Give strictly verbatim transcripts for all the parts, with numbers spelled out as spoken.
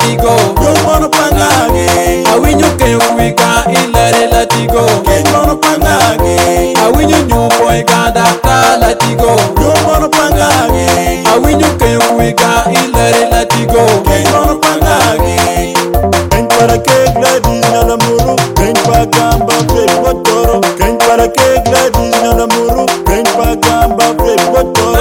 latigo. Yo mono pangagi. Awinyo keyo kuiga ilere latigo. King mono pangagi. Awinyo nyupo iganda ka latigo. Yo mono pangagi. Awinyo keyo kuiga ilere latigo. King mono pangagi. King para que gladis na la muru. King pa gamba fe potoro. King para que gladis na la muru. King pa gamba fe potoro.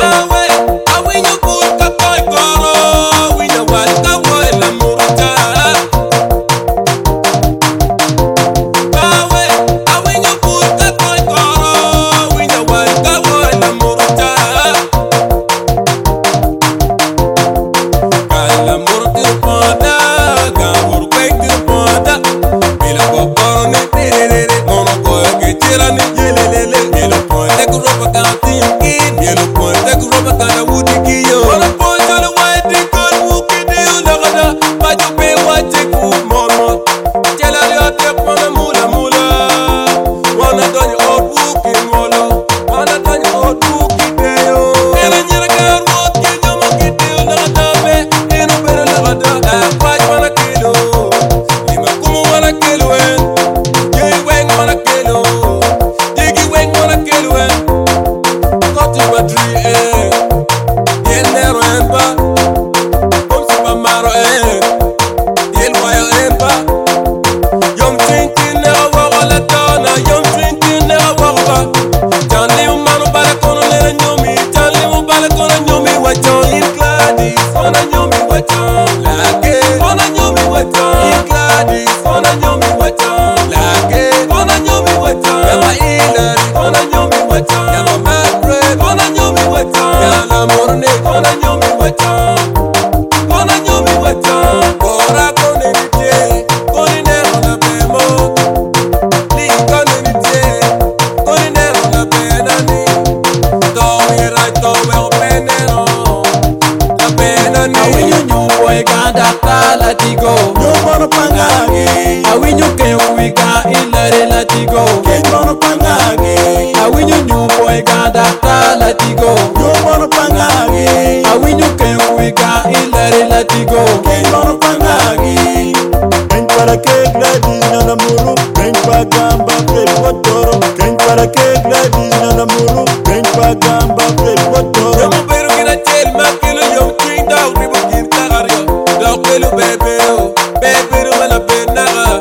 Latigo. Yo mono pangagi. Awinyo keyo kuiga ilere latigo. King mono pangagi. Awinyo nyupo iganda ka latigo. Yo mono pangagi. Awinyo keyo kuiga ilere latigo. King mono pangagi. King para que gladis na la muru. King pa gamba fe potoro. King para que gladis na la muru. King pa gamba fe potoro. Yo mo pero que na tel ma kilo yo king dog ribo king tagario. Dog pelu bebe o bebe ru mana benaga.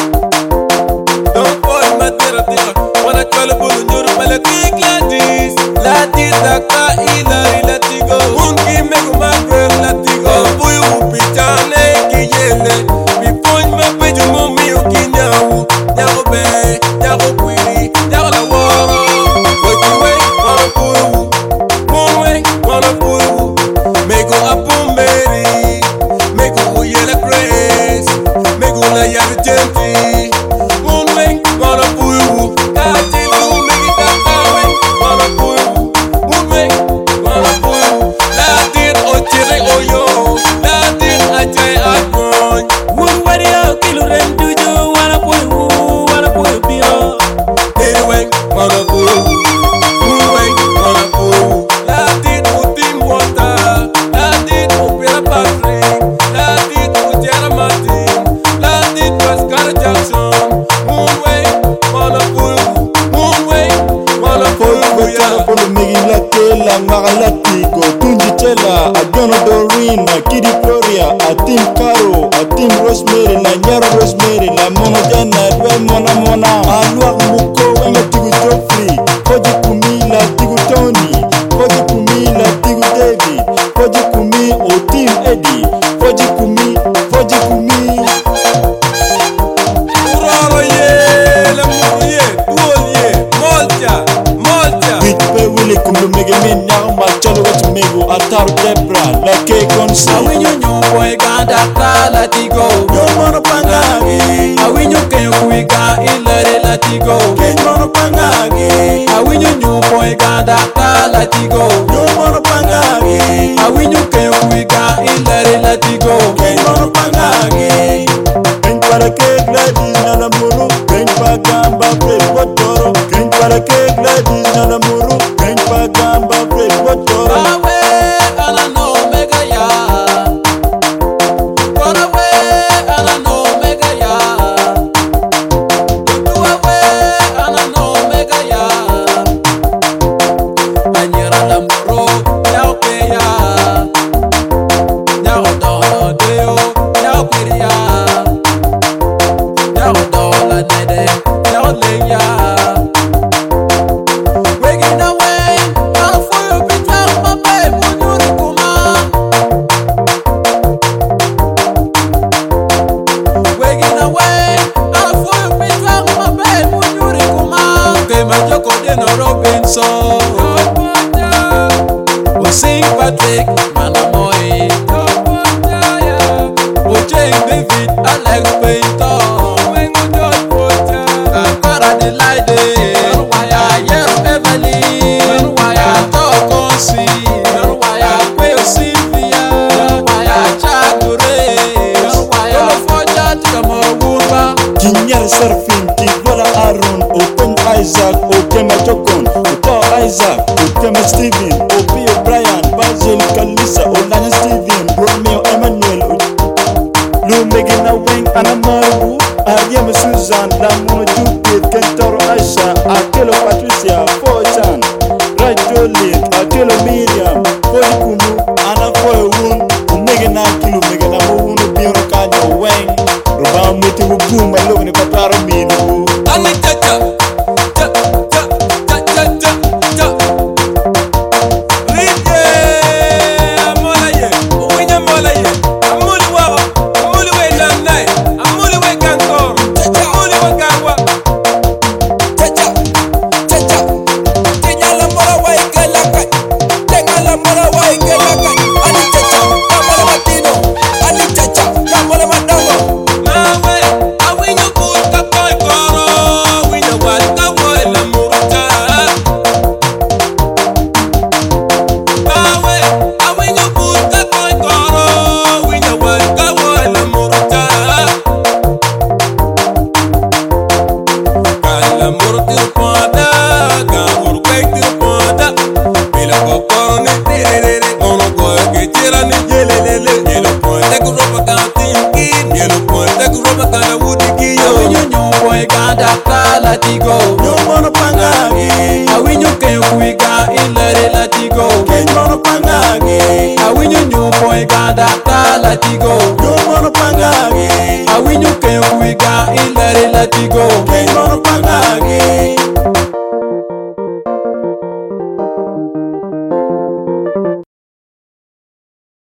Dog boy ma tera tera. Wana kala bulu nyuru mala king gladis. Lati taka ila latigo. Unki megu ma grel latigo. Buyu upitane kiyele. Mi point ma peju mo mi o kinyawu. Nyago be nyago kwiri nyago la woro. Weki we wana buyu. Moonway wana buyu. Mego apumberi. Mego uyela grace. Mego la yari genti. Moonway wana buyu. Kati lu megi kakawe wana buyu. Moonway wana buyu. La dir ochire oyo. La dir ajay akon. Wuru wari ya kilu rendujo wana buyu wana buyu biro. Anyway, wana buyu. Moonway wana buyu. La dir utim water. La dir upira Patrick. La dir ujera Martin. La dir Pascal Jackson. Moonway wana buyu. Moonway wana buyu ya. Polo megi la tela maga latigo. Tunji tela Adona Dorina Kidi Gloria Atim Caro Atim Rosemary na Nyara Rosemary la mono jana dwe mona mona Aluak muko wenga tigu Joffrey Koji kumi la tigu Tony Koji kumi la tigu David Koji kumi Otim Eddie Koji kumi Koji kumi Uraro ye, le muru ye, duol ye, molja, molja. Big Pay Willie kumlu megi min nyang ma chalo wach megu Ataru Debra la ke gonsi Awinyo nyupo iganda ka latigo. Yo mono pangagi Awinyo keyo kuiga ilere latigo. King mono pangagi Awinyo nyupo iganda ka latigo. Yo mono pangagi Awinyo keyo kuiga ilere latigo. King mono pangagi King para que gladis na la muru King pa gamba fe potoro King para que gladis na la muru King pa gamba fe potoro Awe ala no mega ya. What away Lu megina wing anamaru Ariam Susan La mono Judith Kentoro Asha Akelo Patricia Fochan Rajolit Akelo Miriam Kodi Kumu Ana Foy Wun Megina Kilu Megina Wunu Biono Kanyo Weng Ruba Miti Wubu Malogni Pataro Minu Ani chacha, cha cha cha cha cha cha. Rije, amola ye, uwinya mola ye. Amuli wago, amuli we nanai, amuli we kankor, amuli we kawa. Chacha, chacha, tinya la mora wai kelaka, tenga la mora wai kelaka. Ani chacha, kamola matino, ani chacha, kamola madango. Mawe, awinyo kul kakoy koro, winya wal kawoy la murta. Mawe, awinyo kul kakoy koro, winya wal kawoy la murta. Kala murti pada, kawur kwekti pada. Bila kokoro ni tirere, ono koy ketira ni yelelele. Yelo pointe kuropa kantinki, yelo pointe kuropa kana wudikiyo. Awinyo nyomboy gada kala tigo. Yomono Pangagi Awinyo kenkuiga ilere latigo. Kenyono Pangagi Awinyo nyomboy gada kala tigo. Yomono Pangagi Awinyo kenkuiga ilere latigo.